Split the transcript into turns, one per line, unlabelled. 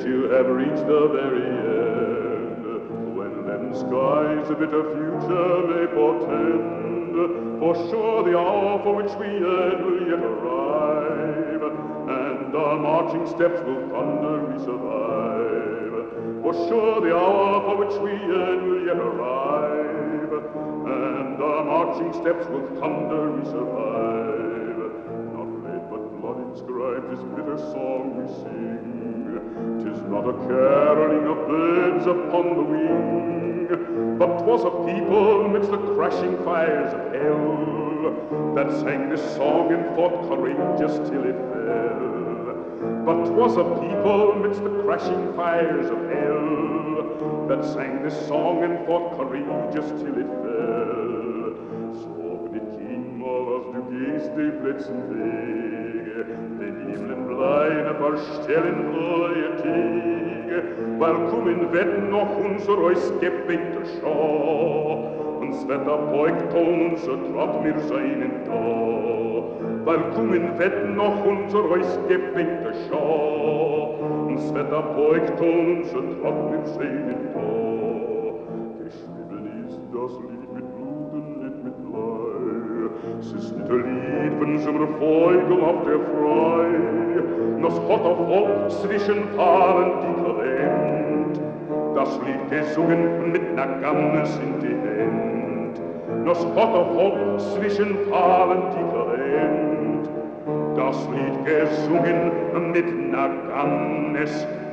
you have reached the very end. When then skies a bitter future may portend, for sure the hour for which we yearn will yet arrive, and our marching steps will thunder we survive. For sure the hour for which we yearn will yet arrive, and our marching steps will thunder we survive. Not lead but blood inscribed this bitter song we sing. 'Tis not a caroling of birds upon the wing, but 'twas a people midst the crashing fires of hell that sang this song and fought courageous till it fell. But 'twas a people midst the crashing fires of hell that sang this song and fought courageous till it fell. Så gnid Kimmers du gehst die Blitzen Wege, den Himmeln bleine verstellen neue Tage, weil kommen wird noch unser euch gebete Schau, uns Wetter beugt unser Trott mir seinen da, weil kommen wird noch unser euch gebete Schau, uns Wetter beugt unser Trott mir seinen da. Geschrieben ist das Lied mit Blut und nicht mit Blei, es ist nicht ein Lied von so einer Vogel auf der Frei, das hat auf Volk zwischen Paaren die Talent, das Lied gesungen mit ner Gammes in die Hand, das hat auf Volk zwischen Paaren die Talent, das Lied gesungen mit ner Gammes